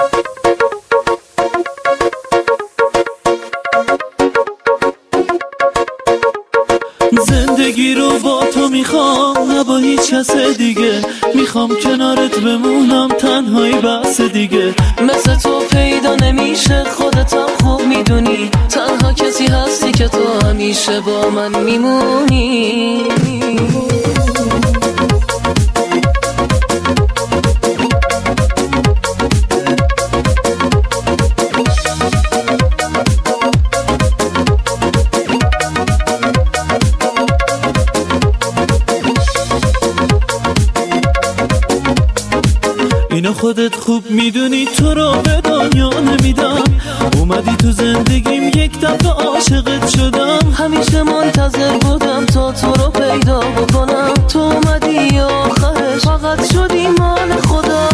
زندگی رو با تو میخوام، نه با هیچ کس دیگه. میخوام کنارت بمونم، تنهایی بس دیگه. مثل تو پیدا نمیشه، خودتم خوب میدونی. تنها کسی هستی که تو همیشه با من میمونی. اینو خودت خوب میدونی، تو رو به دنیا نمیدم. اومدی تو زندگیم، یک دفعه عاشقت شدم. همیشه منتظر بودم تا تو رو پیدا بکنم. تو اومدی آخرش فقط شدی مال خدا.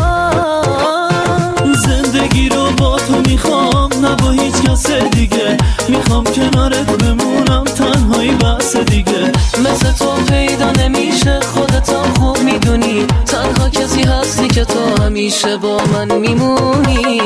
زندگی رو با تو میخوام، نه با هیچ کس دیگه. میخوام کنارت بمونم، تنهایی بس دیگه. مثل تو پیدا نمیشه، خودتم خوب میدونی. تنها کسی هستی که تو همیشه با من میمونی.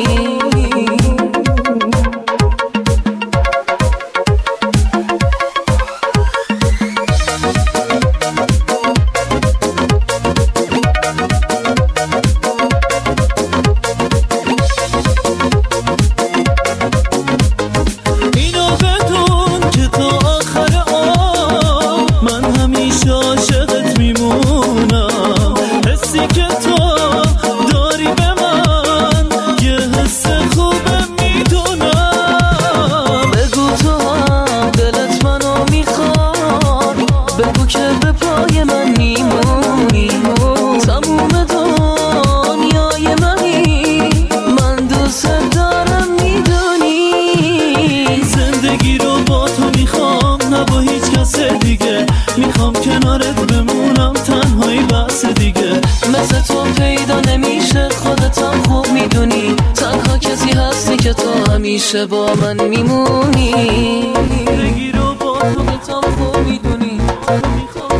عاشقت میمونم. حسی که تو داری به من یه حس خوبه میدونم. بگو تو هم دلت منو میخواد، بگو که به پای من میمونی. تموم دنیای منی، من دوست دارم میدونی. زندگی رو با تو میخوام، نه با هیچ کس دیگه. میخوام کنارت بمونم، تنهایی بس دیگه. مثل تو پیدا نمیشه، خودتم خوب میدونی. تنها کسی هستی که تو همیشه با من میمونی. زندگی رو با تو خودتم خوب میدونی. میخوام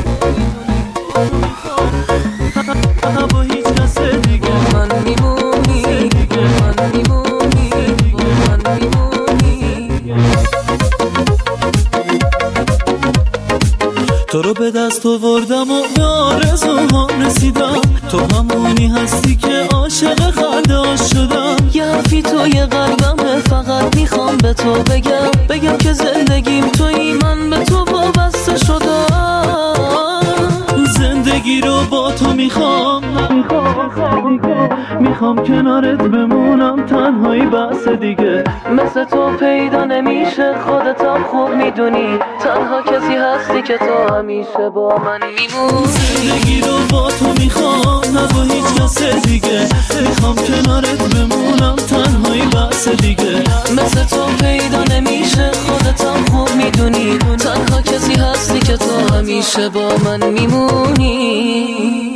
نه با هیچ کس دیگه. من میمونی، من میمونی، من میمونی. تو رو به دست آوردم و به آرزوهام رسیدم. تو همونی هستی که عاشق خنده شدم. یه حرفی توی قلبمه، فقط میخوام به تو بگم که زندگیم توی من به تو وابسته شدم. زندگی رو با تو میخوام، میخوام کنارت بمونم، تنهایی بس دیگه. مثل تو پیدا نمیشه، خودتم خوب میدونی. تنها کسی هستی که تو همیشه با من میمونی. زندگی رو با تو میخوام، نه با هیچ کس دیگه. میخوام کنارت بمونم، تنهایی بس دیگه. مثل تو پیدا نمیشه، خودتم خوب میدونی. تنها کسی هستی که تو همیشه با من میمونی.